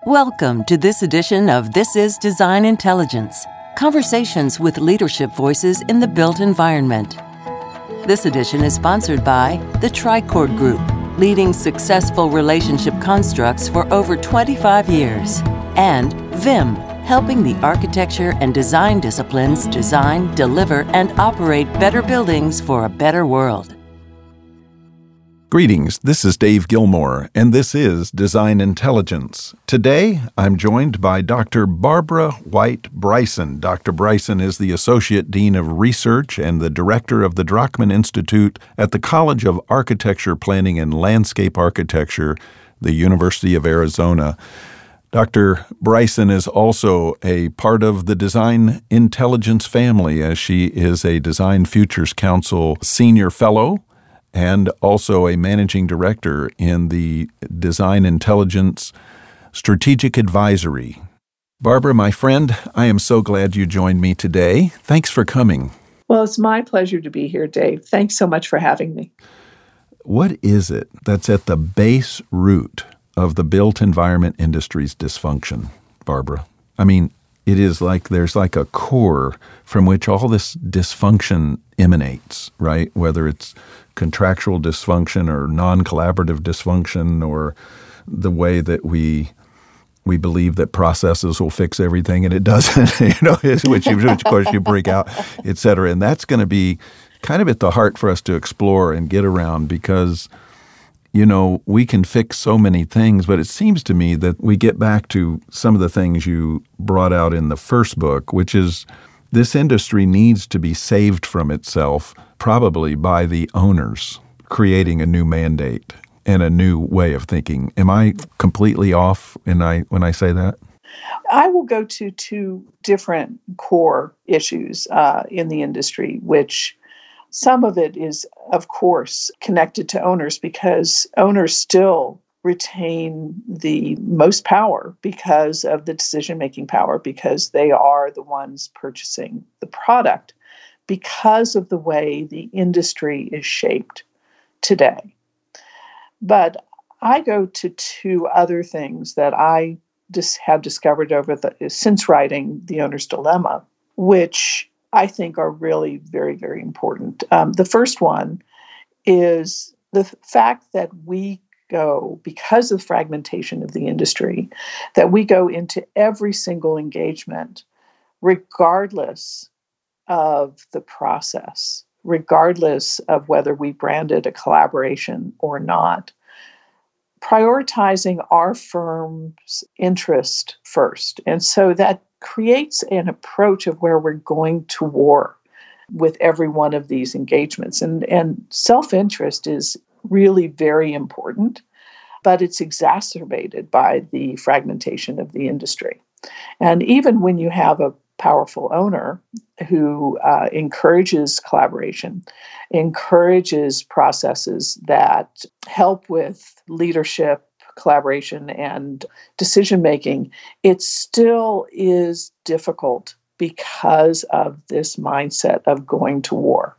Welcome to this edition of This is Design Intelligence, conversations with leadership voices in the built environment. This edition is sponsored by the Tricord Group, leading successful relationship constructs for over 25 years, and Vim, helping the architecture and design disciplines design, deliver, and operate better buildings for a better world. Greetings, this is Dave Gilmore, and this is Design Intelligence. Today, I'm joined by Dr. Barbara White Bryson. Dr. Bryson is the Associate Dean of Research and the Director of the Drachman Institute at the College of Architecture, Planning, and Landscape Architecture, the University of Arizona. Dr. Bryson is also a part of the Design Intelligence family, as she is a Design Futures Council Senior Fellow and also a managing director in the Design Intelligence Strategic Advisory. Barbara, my friend, I am so glad you joined me today. Thanks for coming. Well, it's my pleasure to be here, Dave. Thanks so much for having me. What is it that's at the base root of the built environment industry's dysfunction, Barbara? I mean, it is like there's like a core from which all this dysfunction emanates, right? Whether it's contractual dysfunction or non-collaborative dysfunction or the way that we believe that processes will fix everything and it doesn't, which of course you break out, et cetera. And that's going to be kind of at the heart for us to explore and get around because, we can fix so many things, but it seems to me that we get back to some of the things you brought out in the first book, which is this industry needs to be saved from itself, probably by the owners creating a new mandate and a new way of thinking. Am I completely off when I say that? I will go to two different core issues in the industry, which some of it is, of course, connected to owners because owners still retain the most power because of the decision-making power, because they are the ones purchasing the product, because of the way the industry is shaped today. But I go to two other things that I just have discovered since writing The Owner's Dilemma, which I think are really very, very important. The first one is the fact that we go, because of fragmentation of the industry, that we go into every single engagement, regardless of the process, regardless of whether we branded a collaboration or not, prioritizing our firm's interest first. And so that creates an approach of where we're going to war with every one of these engagements. And self-interest is really very important, but it's exacerbated by the fragmentation of the industry. And even when you have a powerful owner who encourages collaboration, encourages processes that help with leadership, collaboration, and decision-making, it still is difficult because of this mindset of going to war,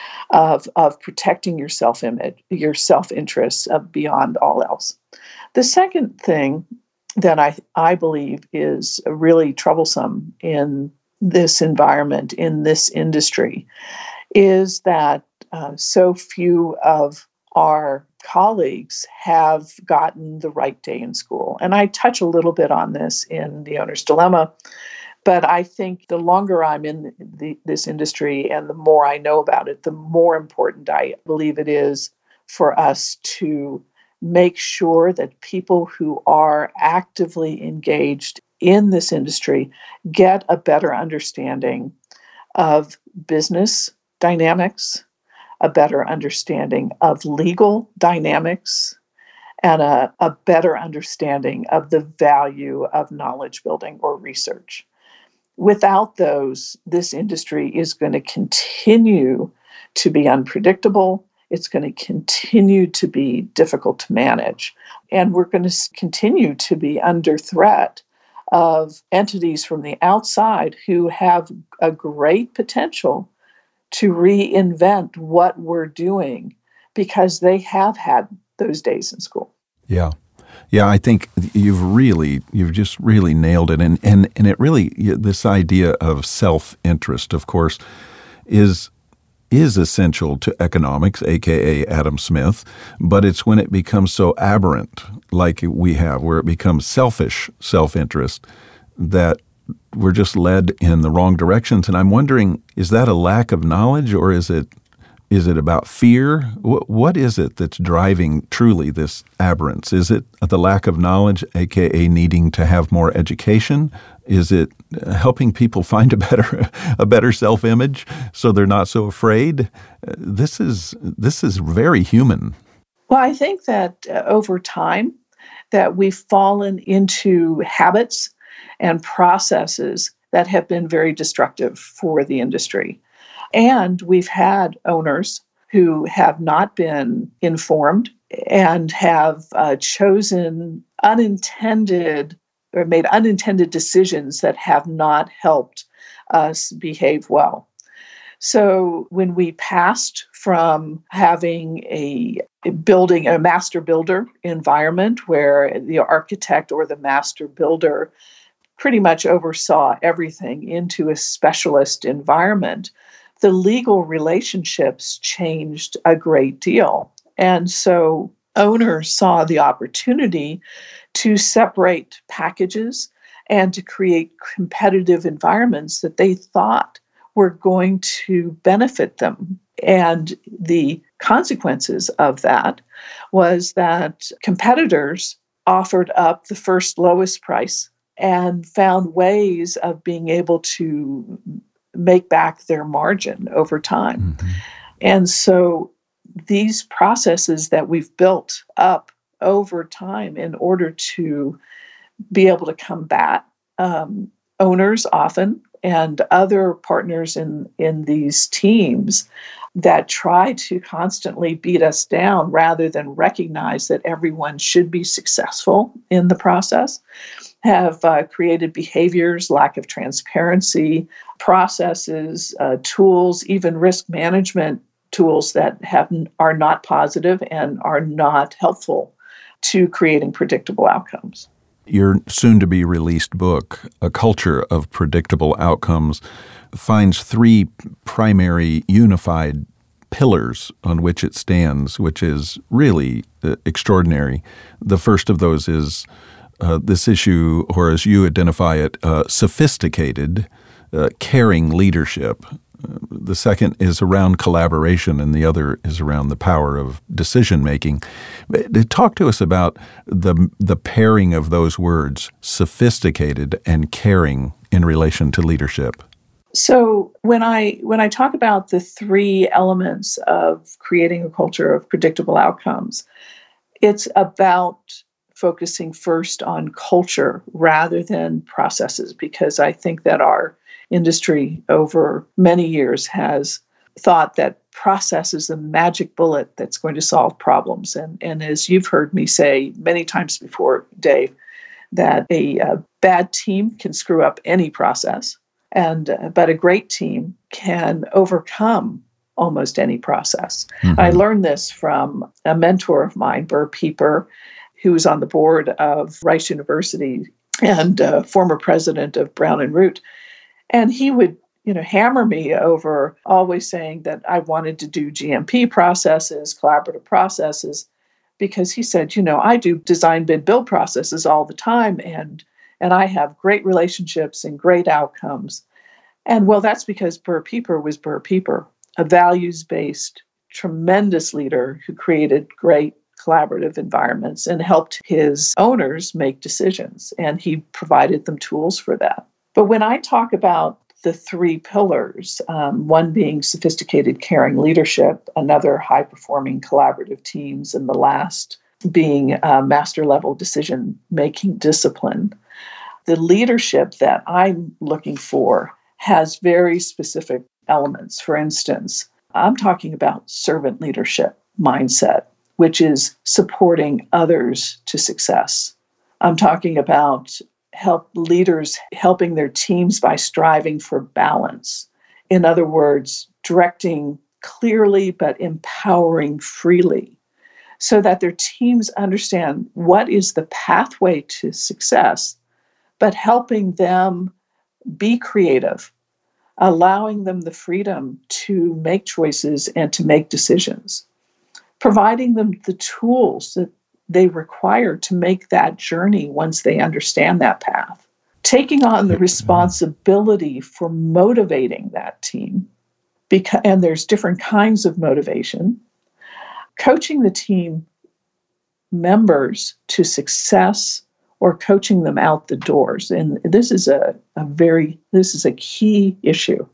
of protecting your self-image, your self-interest beyond all else. The second thing that I believe is really troublesome in this environment, in this industry, is that so few of our colleagues have gotten the right day in school. And I touch a little bit on this in The Owner's Dilemma, but I think the longer I'm in this industry and the more I know about it, the more important I believe it is for us to make sure that people who are actively engaged in this industry get a better understanding of business dynamics, a better understanding of legal dynamics, and a better understanding of the value of knowledge building or research. Without those, this industry is going to continue to be unpredictable. It's going to continue to be difficult to manage. And we're going to continue to be under threat of entities from the outside who have a great potential to reinvent what we're doing because they have had those days in school. Yeah. Yeah, I think you've just really nailed it. And it really, this idea of self-interest, of course, is essential to economics, aka Adam Smith, but it's when it becomes so aberrant, like we have, where it becomes selfish self-interest, that we're just led in the wrong directions. And I'm wondering, is that a lack of knowledge, or is it about fear? What is it that's driving truly this aberrance? Is it the lack of knowledge, aka needing to have more education? Is it helping people find a better self-image so they're not so afraid? This is very human. Well, I think that over time that we've fallen into habits and processes that have been very destructive for the industry. And we've had owners who have not been informed and have chosen unintended or made unintended decisions that have not helped us behave well. So when we passed from having a master builder environment where the architect or the master builder pretty much oversaw everything, into a specialist environment, the legal relationships changed a great deal. And so owners saw the opportunity to separate packages and to create competitive environments that they thought were going to benefit them. And the consequences of that was that competitors offered up the first lowest price and found ways of being able to make back their margin over time. Mm-hmm. And so these processes that we've built up over time in order to be able to combat owners often and other partners in these teams that try to constantly beat us down rather than recognize that everyone should be successful in the process, have created behaviors, lack of transparency, processes, tools, even risk management tools that are not positive and are not helpful to creating predictable outcomes. Your soon-to-be-released book, A Culture of Predictable Outcomes, finds three primary unified pillars on which it stands, which is really extraordinary. The first of those is this issue, or as you identify it, sophisticated, caring leadership. The second is around collaboration, and the other is around the power of decision-making. Talk to us about the pairing of those words, sophisticated and caring, in relation to leadership. So when I talk about the three elements of creating a culture of predictable outcomes, it's about focusing first on culture rather than processes, because I think that our industry over many years has thought that process is the magic bullet that's going to solve problems. And as you've heard me say many times before, Dave, that a bad team can screw up any process, but a great team can overcome almost any process. Mm-hmm. I learned this from a mentor of mine, Burr Pieper, who was on the board of Rice University and former president of Brown and Root. And he would, hammer me over always saying that I wanted to do GMP processes, collaborative processes, because he said, I do design, bid, build processes all the time, and I have great relationships and great outcomes. And well, that's because Burr Pieper was Burr Pieper, a values-based, tremendous leader who created great collaborative environments and helped his owners make decisions. And he provided them tools for that. But when I talk about the three pillars, one being sophisticated, caring leadership, another high-performing collaborative teams, and the last being master-level decision-making discipline, the leadership that I'm looking for has very specific elements. For instance, I'm talking about servant leadership mindset, which is supporting others to success. I'm talking about leaders helping their teams by striving for balance. In other words, directing clearly but empowering freely. so that their teams understand what is the pathway to success, but helping them be creative, allowing them the freedom to make choices and to make decisions, providing them the tools that they require to make that journey once they understand that path, taking on the responsibility for motivating that team, and there's different kinds of motivation, coaching the team members to success or coaching them out the doors. And this is a key issue.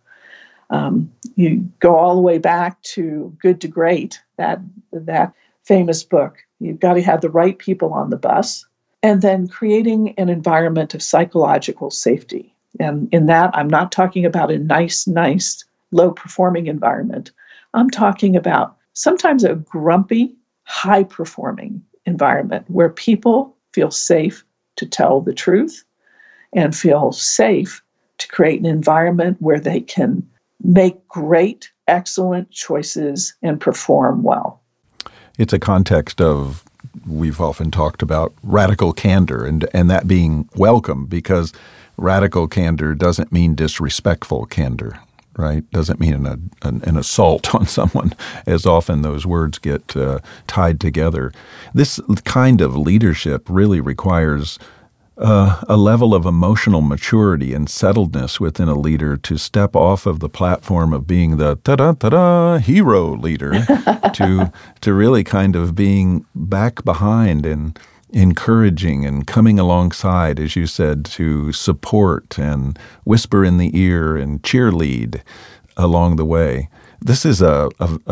You go all the way back to Good to Great, that famous book. You've got to have the right people on the bus, and then creating an environment of psychological safety. And in that, I'm not talking about a nice, low-performing environment. I'm talking about sometimes a grumpy, high-performing environment where people feel safe to tell the truth and feel safe to create an environment where they can make great, excellent choices and perform well. It's a context of, we've often talked about radical candor and that being welcome, because radical candor doesn't mean disrespectful candor, right? Doesn't mean an assault on someone, as often those words get tied together. This kind of leadership really requires a level of emotional maturity and settledness within a leader to step off of the platform of being the ta-da-ta-da hero leader to really kind of being back behind and encouraging and coming alongside, as you said, to support and whisper in the ear and cheerlead along the way. This is an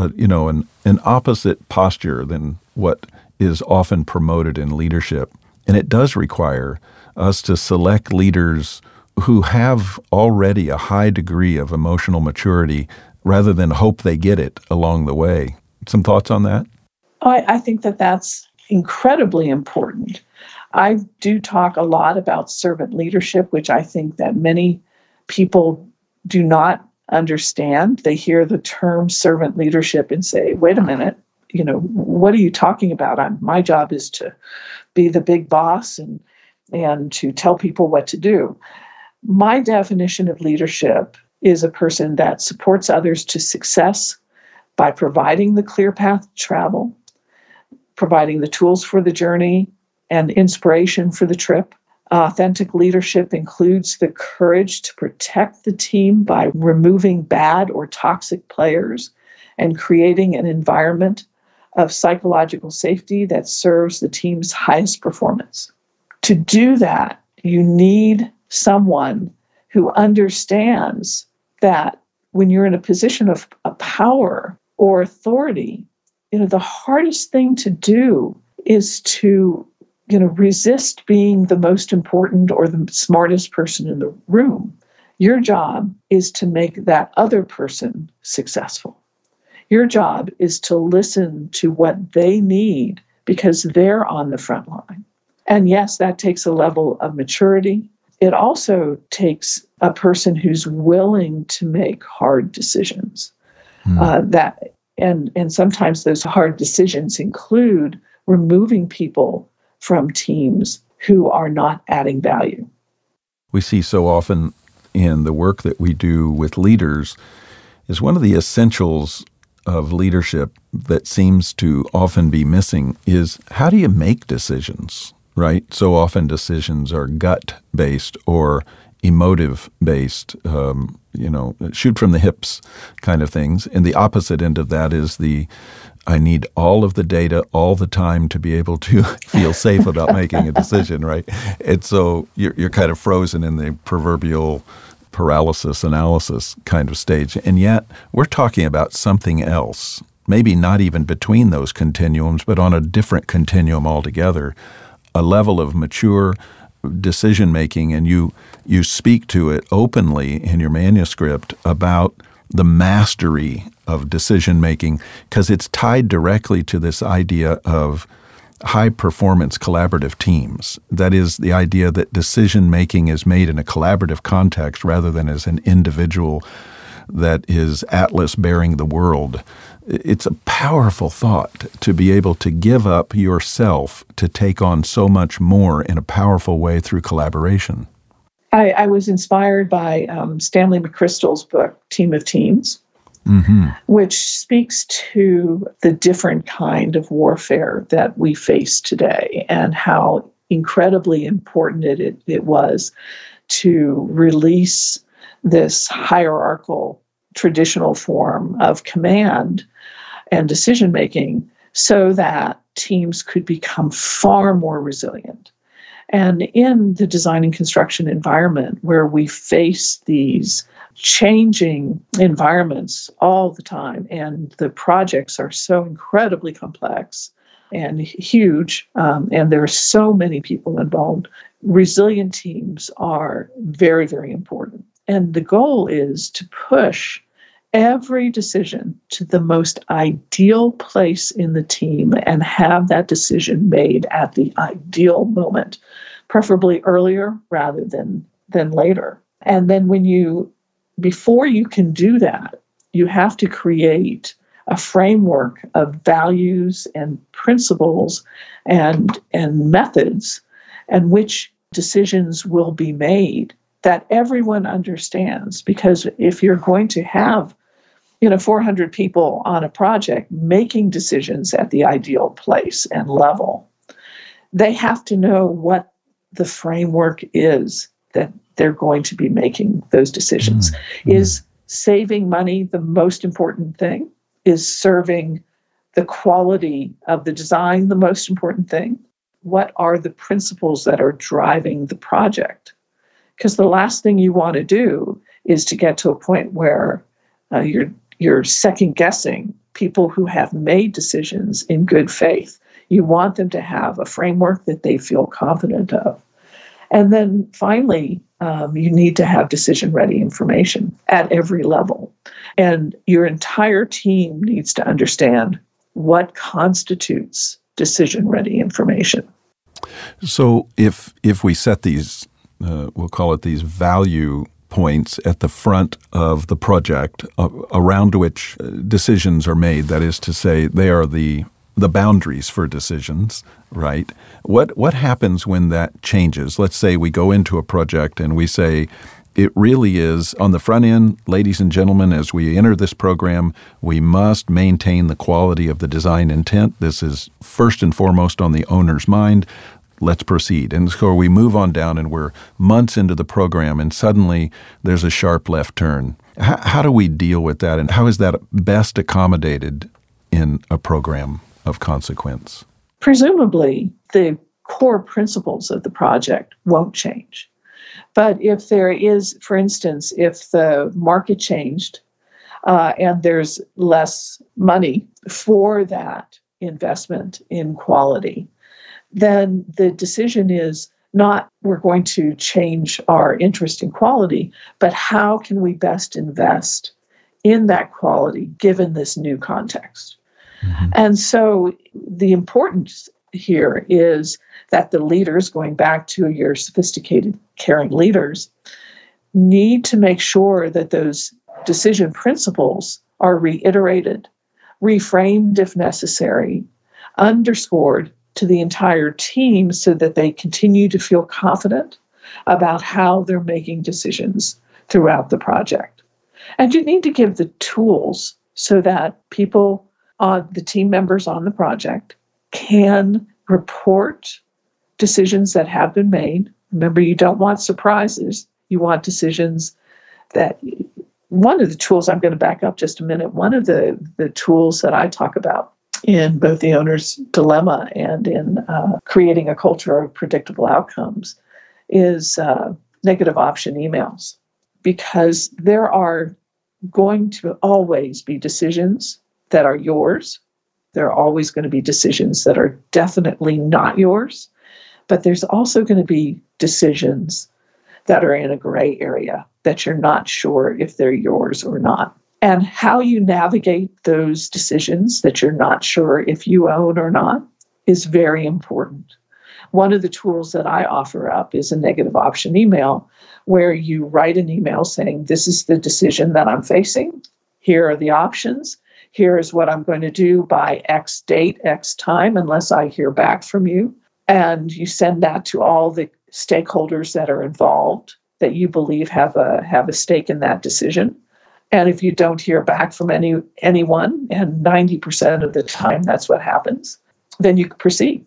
opposite posture than what is often promoted in leadership, and it does require us to select leaders who have already a high degree of emotional maturity rather than hope they get it along the way. Some thoughts on that? I think that's incredibly important. I do talk a lot about servant leadership, which I think that many people do not understand. They hear the term servant leadership and say, wait a minute, what are you talking about? My job is to be the big boss and to tell people what to do. My definition of leadership is a person that supports others to success by providing the clear path to travel, providing the tools for the journey and inspiration for the trip. Authentic leadership includes the courage to protect the team by removing bad or toxic players and creating an environment of psychological safety that serves the team's highest performance. To do that, you need someone who understands that when you're in a position of power or authority, the hardest thing to do is to, resist being the most important or the smartest person in the room. Your job is to make that other person successful. Your job is to listen to what they need because they're on the front line. And yes, that takes a level of maturity. It also takes a person who's willing to make hard decisions. And sometimes those hard decisions include removing people from teams who are not adding value. We see so often in the work that we do with leaders is one of the essentials of leadership that seems to often be missing is, how do you make decisions, right? So often decisions are gut-based or emotive-based, shoot from the hips kind of things. And the opposite end of that is I need all of the data all the time to be able to feel safe about making a decision, right? And so you're kind of frozen in the proverbial paralysis analysis kind of stage. And yet we're talking about something else, maybe not even between those continuums, but on a different continuum altogether, a level of mature decision-making. And you speak to it openly in your manuscript about the mastery of decision-making, because it's tied directly to this idea of high-performance collaborative teams. That is, the idea that decision-making is made in a collaborative context rather than as an individual that is Atlas bearing the world. It's a powerful thought to be able to give up yourself to take on so much more in a powerful way through collaboration. I was inspired by Stanley McChrystal's book, Team of Teams, which speaks to the different kind of warfare that we face today and how incredibly important it was to release this hierarchical traditional form of command and decision-making so that teams could become far more resilient. And in the design and construction environment, where we face these changing environments all the time, and the projects are so incredibly complex and huge, and there are so many people involved, resilient teams are very, very important. And the goal is to push every decision to the most ideal place in the team and have that decision made at the ideal moment, preferably earlier rather than later. And then before you can do that, you have to create a framework of values and principles and methods and which decisions will be made that everyone understands. Because if you're going to have 400 people on a project making decisions at the ideal place and level, they have to know what the framework is that they're going to be making those decisions. Is saving money the most important thing? Is serving the quality of the design the most important thing? What are the principles that are driving the project? Because the last thing you want to do is to get to a point where you're second-guessing people who have made decisions in good faith. You want them to have a framework that they feel confident of. And then finally, you need to have decision-ready information at every level. And your entire team needs to understand what constitutes decision-ready information. So if we set these, we'll call it these value points at the front of the project around which decisions are made, that is to say, they are the boundaries for decisions, right? What happens when that changes? Let's say we go into a project and we say, it really is on the front end, ladies and gentlemen, as we enter this program, we must maintain the quality of the design intent. This is first and foremost on the owner's mind. Let's proceed. And so we move on down and we're months into the program and suddenly there's a sharp left turn. How do we deal with that, and how is that best accommodated in a program of consequence? Presumably, the core principles of the project won't change. But if there is, for instance, if the market changed and there's less money for that investment in quality, then the decision is not we're going to change our interest in quality, but how can we best invest in that quality given this new context? And so the importance here is that the leaders, going back to your sophisticated, caring leaders, need to make sure that those decision principles are reiterated, reframed if necessary, underscored to the entire team so that they continue to feel confident about how they're making decisions throughout the project. And you need to give the tools so that people, the team members on the project, can report decisions that have been made. Remember, you don't want surprises. You want decisions that, one of the tools, I'm going to back up just a minute, one of the tools that I talk about in both the owner's dilemma and in creating a culture of predictable outcomes is negative option emails. Because there are going to always be decisions that are yours. There are always going to be decisions that are definitely not yours. But there's also going to be decisions that are in a gray area that you're not sure if they're yours or not. And how you navigate those decisions that you're not sure if you own or not is very important. One of the tools that I offer up is a negative option email, where you write an email saying, this is the decision that I'm facing. Here are the options. Here is what I'm going to do by X date, X time, unless I hear back from you. And you send that to all the stakeholders that are involved that you believe have a stake in that decision. And if you don't hear back from anyone, and 90% of the time that's what happens, then you proceed.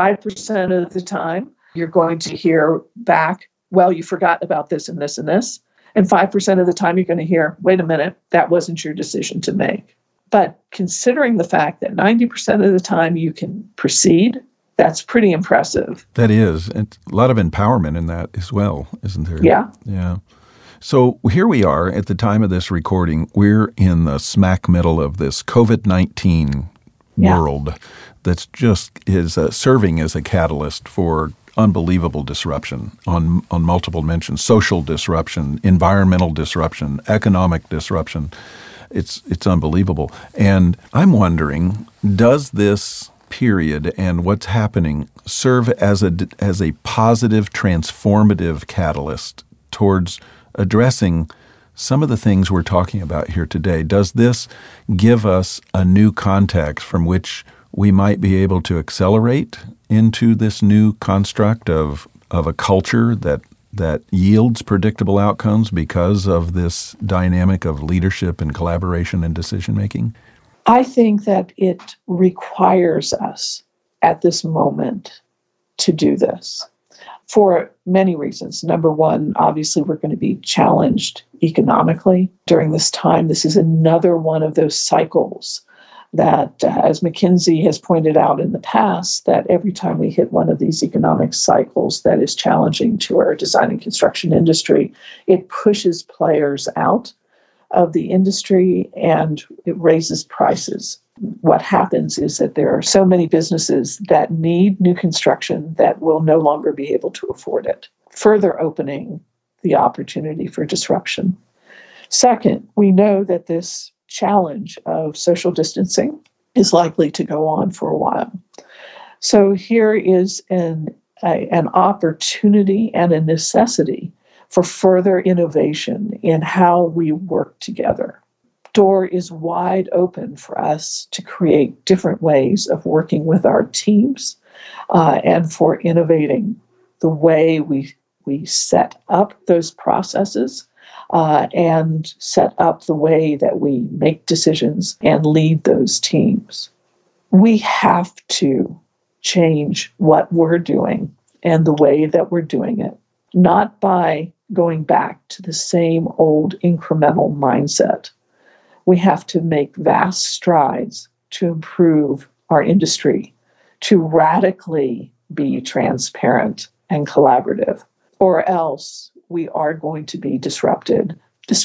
5% of the time, you're going to hear back, well, you forgot about this and this and this. And 5% of the time, you're going to hear, wait a minute, that wasn't your decision to make. But considering the fact that 90% of the time you can proceed, that's pretty impressive. That is. And a lot of empowerment in that as well, isn't there? Yeah. Yeah. So here we are at the time of this recording. We're in the smack middle of this COVID-19 world that's just is serving as a catalyst for unbelievable disruption on multiple dimensions: social disruption, environmental disruption, economic disruption. It's unbelievable. And I'm wondering, does this period and what's happening serve as a positive, transformative catalyst towards addressing some of the things we're talking about here today? Does this give us a new context from which we might be able to accelerate into this new construct of a culture that yields predictable outcomes because of this dynamic of leadership and collaboration and decision-making? I think that it requires us at this moment to do this for many reasons. Number one, obviously, we're going to be challenged economically during this time. This is another one of those cycles that, as McKinsey has pointed out in the past, that every time we hit one of these economic cycles that is challenging to our design and construction industry, it pushes players out of the industry and it raises prices. What happens is that there are so many businesses that need new construction that will no longer be able to afford it, further opening the opportunity for disruption. Second, we know that this challenge of social distancing is likely to go on for a while. So here is an opportunity and a necessity for further innovation in how we work together. Door is wide open for us to create different ways of working with our teams and for innovating the way we set up those processes and set up the way that we make decisions and lead those teams. We have to change what we're doing and the way that we're doing it, not by going back to the same old incremental mindset. We have to make vast strides to improve our industry, to radically be transparent and collaborative, or else we are going to be disrupted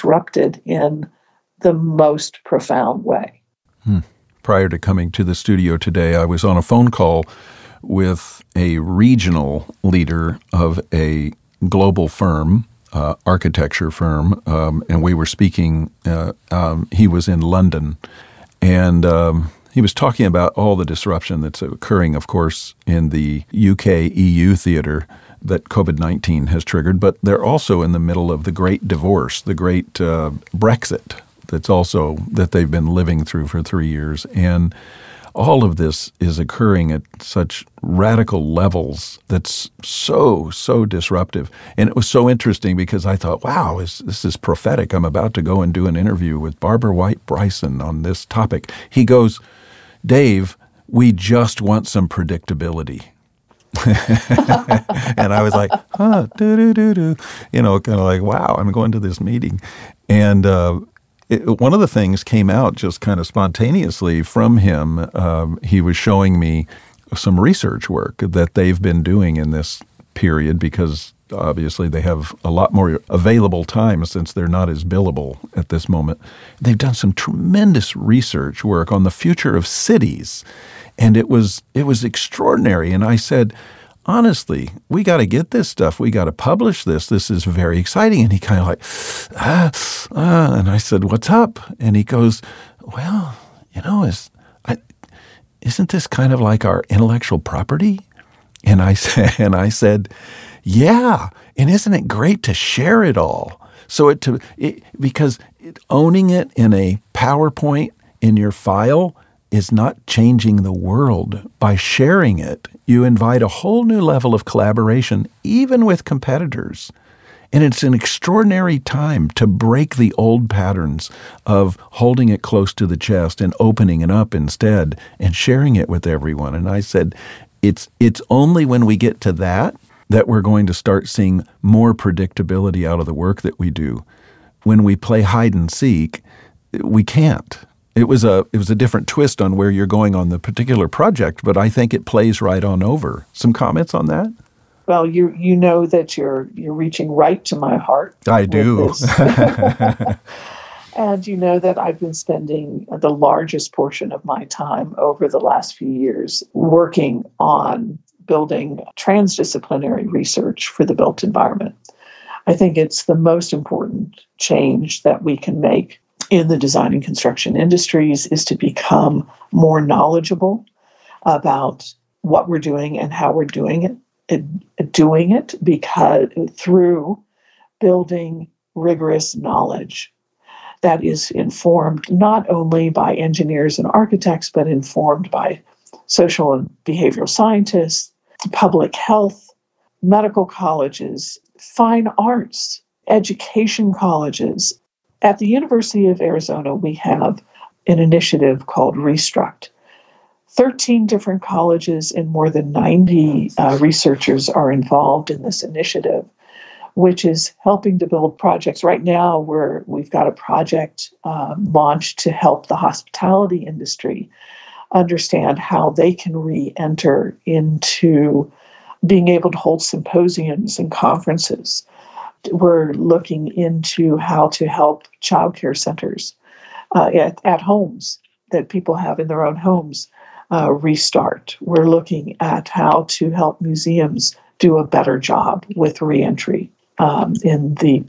in the most profound way. Prior to coming to the studio today, I was on a phone call with a regional leader of a global firm, architecture firm, and we were speaking. He was in London, and he was talking about all the disruption that's occurring, of course, in the UK-EU theater that COVID-19 has triggered, but they're also in the middle of the great divorce, the great Brexit that they've been living through for 3 years. And all of this is occurring at such radical levels that's so disruptive. And it was so interesting because I thought, wow, this is prophetic. I'm about to go and do an interview with Barbara White Bryson on this topic. He goes, Dave, we just want some predictability. And I was like, kind of like, wow, I'm going to this meeting. And one of the things came out just kind of spontaneously from him. He was showing me some research work that they've been doing in this period because obviously they have a lot more available time since they're not as billable at this moment. They've done some tremendous research work on the future of cities. And it was extraordinary. And I said, honestly, we got to get this stuff. We got to publish this. This is very exciting. And he kind of like, and I said, what's up? And he goes, well, isn't this kind of like our intellectual property? And I said, yeah, and isn't it great to share it all? So because owning it in a PowerPoint in your file is not changing the world. By sharing it, you invite a whole new level of collaboration, even with competitors. And it's an extraordinary time to break the old patterns of holding it close to the chest and opening it up instead and sharing it with everyone. And I said, it's only when we get to that we're going to start seeing more predictability out of the work that we do. When we play hide and seek, we can't. It was a different twist on where you're going on the particular project, but I think it plays right on over. Some comments on that? Well, you know that you're reaching right to my heart. I do. And you know that I've been spending the largest portion of my time over the last few years working on building transdisciplinary research for the built environment. I think it's the most important change that we can make in the design and construction industries is to become more knowledgeable about what we're doing and how we're doing it, because through building rigorous knowledge that is informed not only by engineers and architects, but informed by social and behavioral scientists, public health, medical colleges, fine arts, education colleges. At the University of Arizona, we have an initiative called Restruct. 13 different colleges and more than 90 researchers are involved in this initiative, which is helping to build projects. Right now, we've got a project launched to help the hospitality industry understand how they can re-enter into being able to hold symposiums and conferences. We're looking into how to help childcare centers at homes that people have in their own homes restart. We're looking at how to help museums do a better job with reentry in the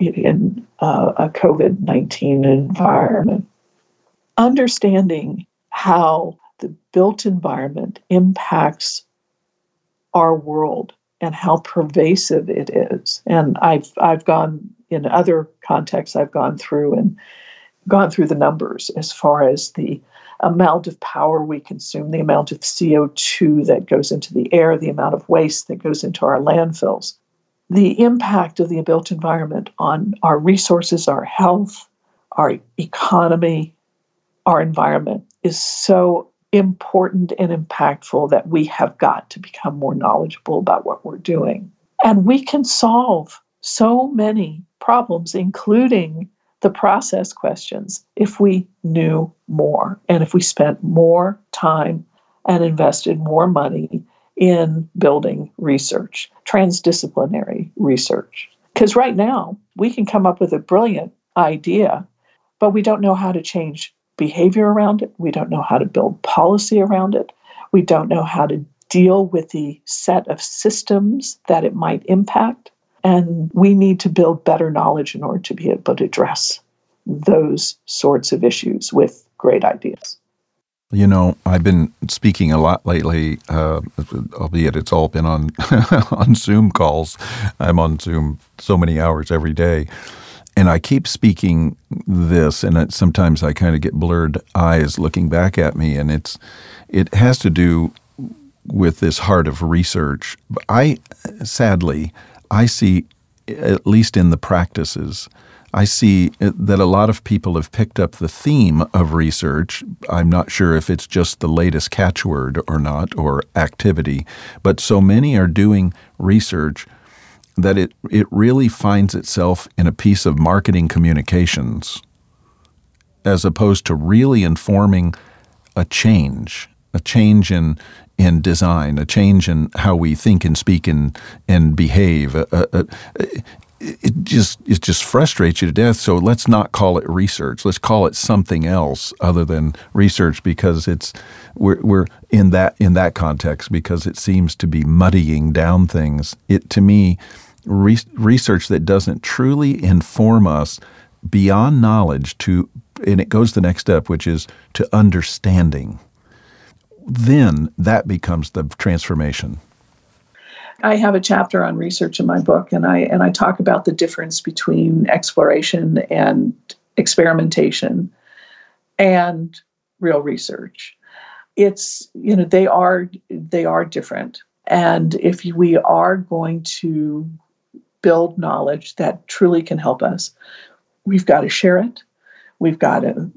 a COVID-19 environment. Understanding how the built environment impacts our world and how pervasive it is. And I've gone in other contexts, I've gone through the numbers as far as the amount of power we consume, the amount of CO2 that goes into the air, the amount of waste that goes into our landfills. The impact of the built environment on our resources, our health, our economy, our environment is so important and impactful that we have got to become more knowledgeable about what we're doing. And we can solve so many problems, including the process questions, if we knew more and if we spent more time and invested more money in building research, transdisciplinary research. Because right now, we can come up with a brilliant idea, but we don't know how to change behavior around it. We don't know how to build policy around it. We don't know how to deal with the set of systems that it might impact. And we need to build better knowledge in order to be able to address those sorts of issues with great ideas. You know, I've been speaking a lot lately, albeit it's all been on on Zoom calls. I'm on Zoom so many hours every day. And I keep speaking this, and sometimes I kind of get blurred eyes looking back at me, and it has to do with this heart of research. Sadly, I see, at least in the practices, I see that a lot of people have picked up the theme of research. I'm not sure if it's just the latest catchword or not, or activity, but so many are doing research that it really finds itself in a piece of marketing communications as opposed to really informing a change in design, a change in how we think and speak and behave. It just frustrates you to death. So let's not call it research. Let's call it something else other than research, because we're in that context, because it seems to be muddying down things. To me, research that doesn't truly inform us beyond knowledge and it goes the next step, which is to understanding. Then that becomes the transformation. I have a chapter on research in my book, and I talk about the difference between exploration and experimentation and real research. It's, they are different. And if we are going to build knowledge that truly can help us, we've got to share it. We've got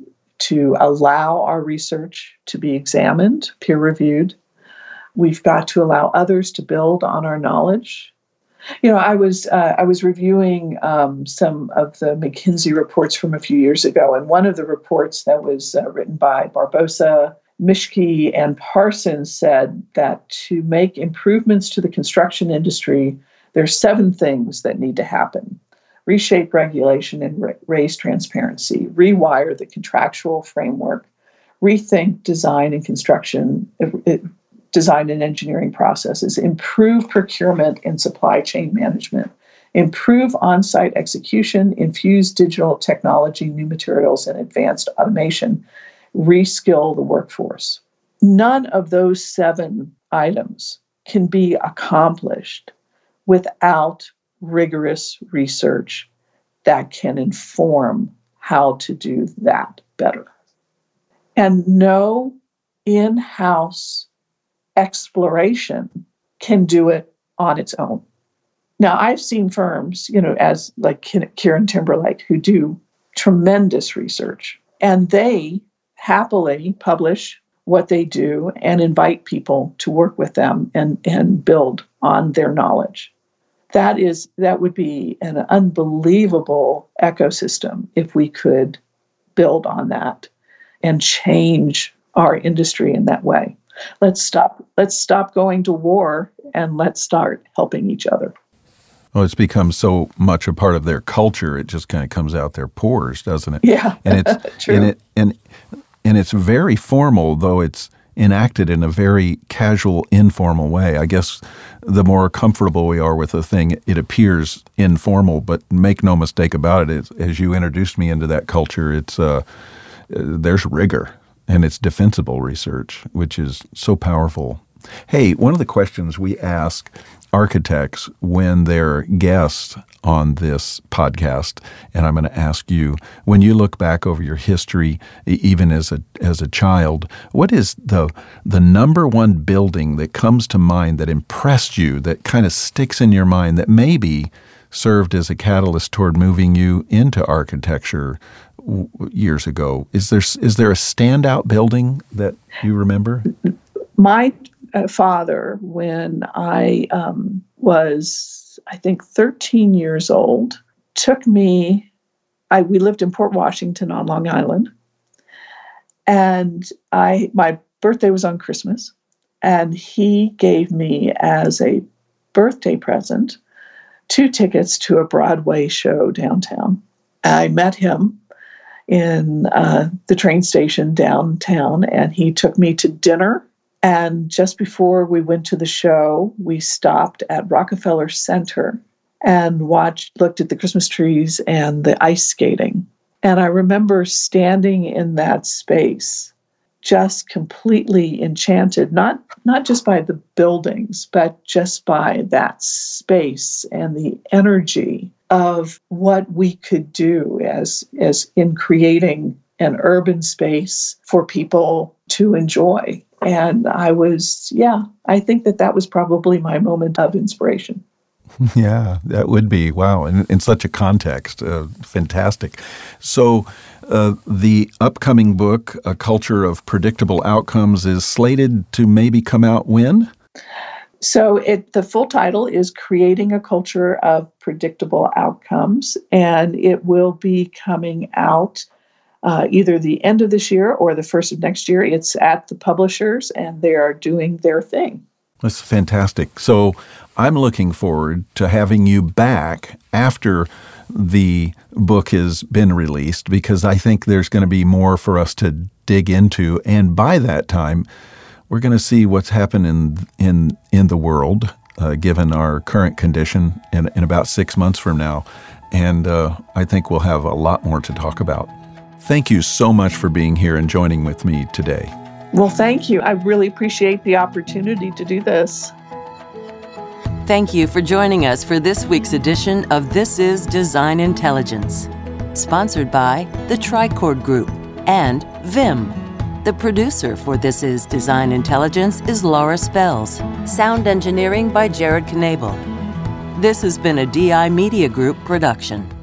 to allow our research to be examined, peer-reviewed. We've got to allow others to build on our knowledge. I was reviewing some of the McKinsey reports from a few years ago, and one of the reports that was written by Barbosa, Mischke, and Parsons said that to make improvements to the construction industry, there's 7 things that need to happen: reshape regulation and raise transparency, rewire the contractual framework, rethink design and construction, design and engineering processes, improve procurement and supply chain management, improve on-site execution, infuse digital technology, new materials, and advanced automation, reskill the workforce. None of those 7 items can be accomplished without rigorous research that can inform how to do that better. And no in-house exploration can do it on its own. Now, I've seen firms, as like Kieran Timberlake, who do tremendous research, and they happily publish what they do and invite people to work with them and build on their knowledge. That would be an unbelievable ecosystem if we could build on that and change our industry in that way. Let's stop going to war and let's start helping each other. Well, it's become so much a part of their culture, it just kind of comes out their pores, doesn't it? Yeah, and it's true. And it's very formal, though it's enacted in a very casual, informal way. I guess the more comfortable we are with a thing, it appears informal, but make no mistake about it, as you introduced me into that culture, it's there's rigor, and it's defensible research, which is so powerful. Hey, one of the questions we ask architects when they're guests on this podcast, and I'm going to ask you, when you look back over your history, even as a child, what is the number one building that comes to mind that impressed you, that kind of sticks in your mind, that maybe served as a catalyst toward moving you into architecture years ago? Is there a standout building that you remember? My father, when I was, I think, 13 years old, took me, we lived in Port Washington on Long Island, and my birthday was on Christmas, and he gave me as a birthday present 2 tickets to a Broadway show downtown. I met him in the train station downtown, and he took me to dinner. And just before we went to the show, we stopped at Rockefeller Center and looked at the Christmas trees and the ice skating. And I remember standing in that space, just completely enchanted, not just by the buildings, but just by that space and the energy of what we could do as in creating an urban space for people to enjoy. And I think that was probably my moment of inspiration. Yeah, that would be. Wow. In such a context. Fantastic. So the upcoming book, A Culture of Predictable Outcomes, is slated to maybe come out when? So the full title is Creating a Culture of Predictable Outcomes, and it will be coming out either the end of this year or the first of next year. It's at the publishers, and they are doing their thing. That's fantastic. So I'm looking forward to having you back after the book has been released, because I think there's going to be more for us to dig into. And by that time, we're going to see what's happening in the world, given our current condition in about 6 months from now. And I think we'll have a lot more to talk about. Thank you so much for being here and joining with me today. Well, thank you. I really appreciate the opportunity to do this. Thank you for joining us for this week's edition of This is Design Intelligence, sponsored by the Tricord Group and Vim. The producer for This is Design Intelligence is Laura Spells. Sound engineering by Jared Knable. This has been a DI Media Group production.